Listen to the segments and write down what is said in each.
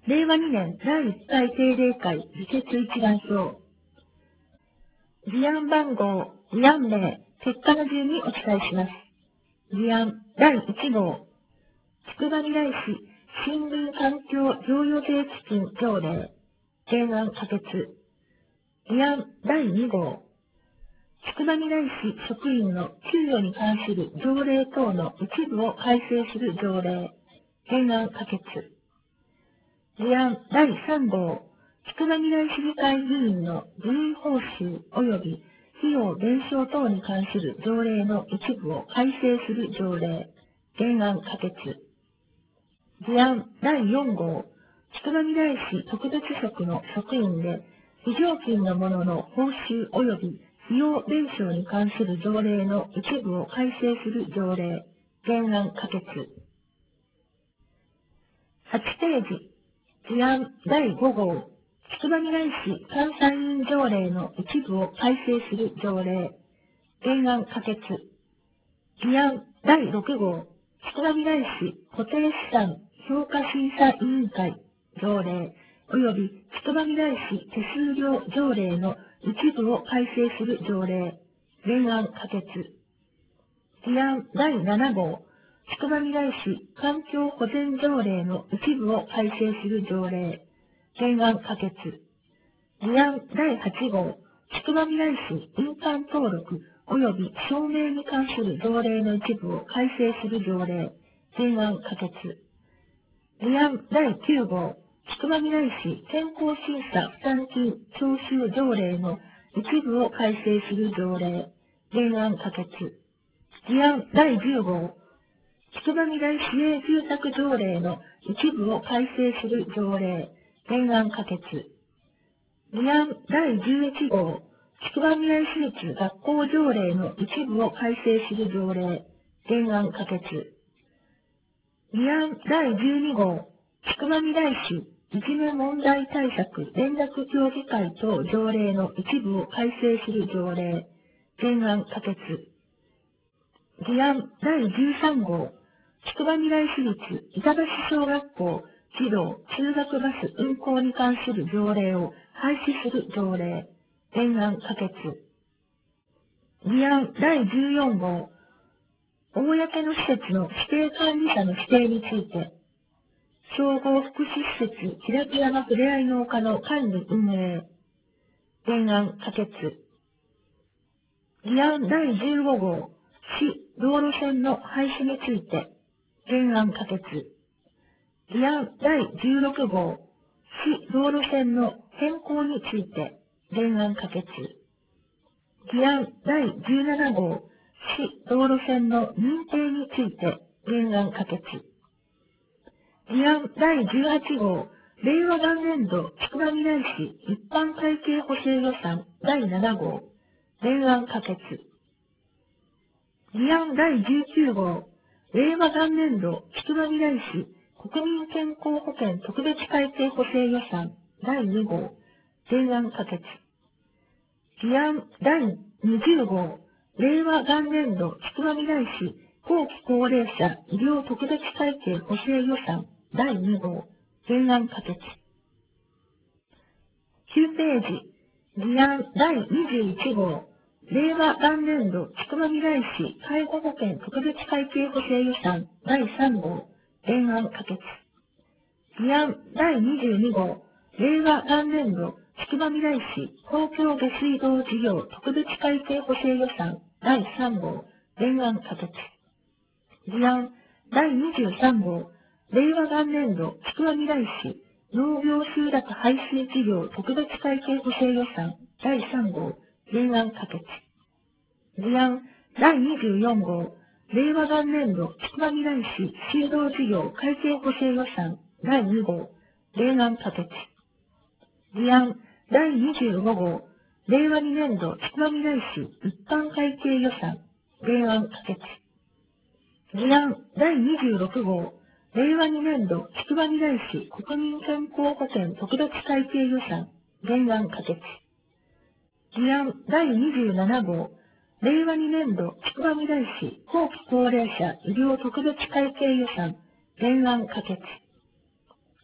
令和2年第1回定例会議決一覧表。議案番号、議案名、結果の順にお伝えします。議案第1号、つくばみらい市森林環境贈与税基金条例、原案可決。議案第2号、つくばみらい市職員の給与に関する条例等の一部を改正する条例、原案可決。議案第3号、つくばみらい市議会議員の議員報酬及び費用弁償等に関する条例の一部を改正する条例、原案可決。議案第4号、つくばみらい市特別職の職員で、非常勤の者の報酬及び費用弁償に関する条例の一部を改正する条例、原案可決。8ページ。議案第5号、つくばみらい市監査院条例の一部を改正する条例、原案可決。議案第6号、つくばみらい市固定資産評価審査委員会条例、及びつくばみらい市手数料条例の一部を改正する条例、原案可決。議案第7号、つくばみらい市環境保全条例の一部を改正する条例、原案可決。議案第8号、つくばみらい市印鑑登録及び証明に関する条例の一部を改正する条例、原案可決。議案第9号、つくばみらい市健康審査負担金徴収条例の一部を改正する条例、原案可決。議案第10号、つくばみらい市営住宅条例の一部を改正する条例、原案可決。議案第11号、つくばみらい市立学校条例の一部を改正する条例、原案可決。議案第12号、つくばみらい市いじめ問題対策連絡協議会等条例の一部を改正する条例、原案可決。議案第13号、つくばみらい市立板橋小学校児童通学バス運行に関する条例を廃止する条例、原案可決。議案第14号、公の施設の指定管理者の指定について、総合福祉施設平木山ふれあい農家の管理運営、原案可決。議案第15号、市道路線の廃止について、原案可決。議案第16号、市道路線の変更について、原案可決。議案第17号、市道路線の認定について、原案可決。議案第18号、令和元年度つくばみらい市一般会計補正予算第7号、原案可決。議案第19号、令和元年度つくばみらい市国民健康保険特別会計補正予算第2号、原案可決。議案第20号、令和元年度つくばみらい市後期高齢者医療特別会計補正予算第2号、原案可決。9ページ、議案第21号、令和元年度つくばみらい市介護保険特別会計補正予算第3号、原案可決。議案第22号、令和元年度つくばみらい市公共下水道事業特別会計補正予算第3号、原案可決。議案第23号、令和元年度つくばみらい市農業集落排水事業特別会計補正予算第3号、原案可決。議案第24号、令和元年度つくばみらい市水道事業会計補正予算第2号、原案可決。議案第25号、令和2年度つくばみらい市一般会計予算、原案可決。議案第26号、令和2年度つくばみらい市国民健康保険特別会計予算、原案可決。議案第27号、令和2年度つくばみらい市後期高齢者医療特別会計予算、原案可決。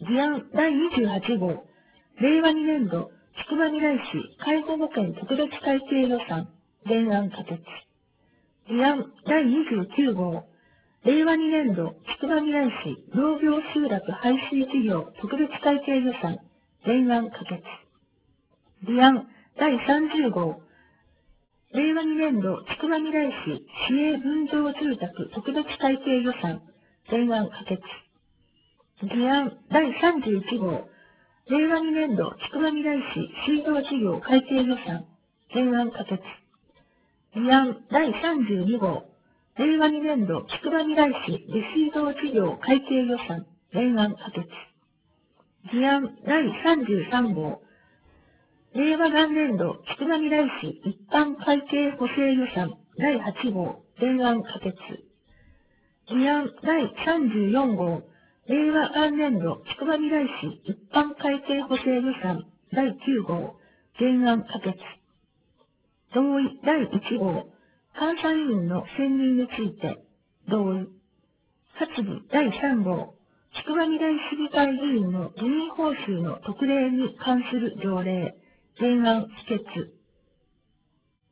議案第28号、令和2年度、つくばみらい市介護保険特別会計予算、原案可決。議案第29号、令和2年度、つくばみらい市農業集落排水事業特別会計予算、原案可決。議案第30号、令和2年度、つくばみらい市市営分譲住宅特別会計予算、原案可決。議案第31号、令和2年度、つくばみらい市水道事業会計予算、原案可決。議案第32号、令和2年度、つくばみらい市下水道事業会計予算、原案可決。議案第33号、令和元年度、つくばみらい市一般会計補正予算第8号、原案可決。議案第34号、令和元年度、つくばみらい市一般会計補正予算第9号、原案可決。同意第1号、監査委員の選任について、同意。発議第3号、つくばみらい市議会議員の議員報酬の特例に関する条例、原案否決。